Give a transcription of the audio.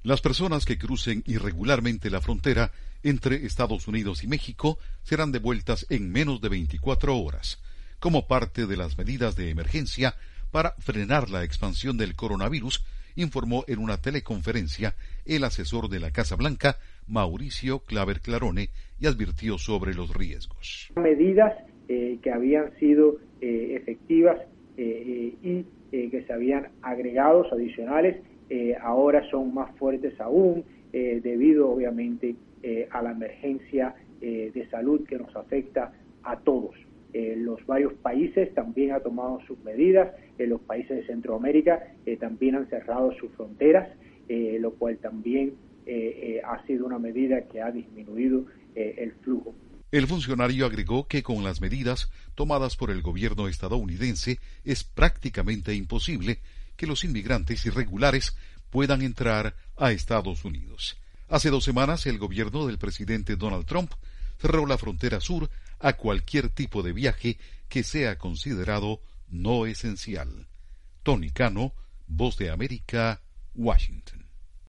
Las personas que crucen irregularmente la frontera entre Estados Unidos y México serán devueltas en menos de 24 horas, como parte de las medidas de emergencia para frenar la expansión del coronavirus, informó en una teleconferencia el asesor de la Casa Blanca, Mauricio Claver Clarone, y advirtió sobre los riesgos. Medidas que habían sido efectivas y que se habían agregado adicionales, ahora son más fuertes aún, debido obviamente a la emergencia de salud que nos afecta a todos. Los varios países también han tomado sus medidas, los países de Centroamérica también han cerrado sus fronteras, lo cual también ha sido una medida que ha disminuido el flujo. El funcionario agregó que con las medidas tomadas por el gobierno estadounidense es prácticamente imposible que los inmigrantes irregulares puedan entrar a Estados Unidos. Hace 2 semanas, el gobierno del presidente Donald Trump cerró la frontera sur a cualquier tipo de viaje que sea considerado no esencial. Tony Cano, Voz de América, Washington.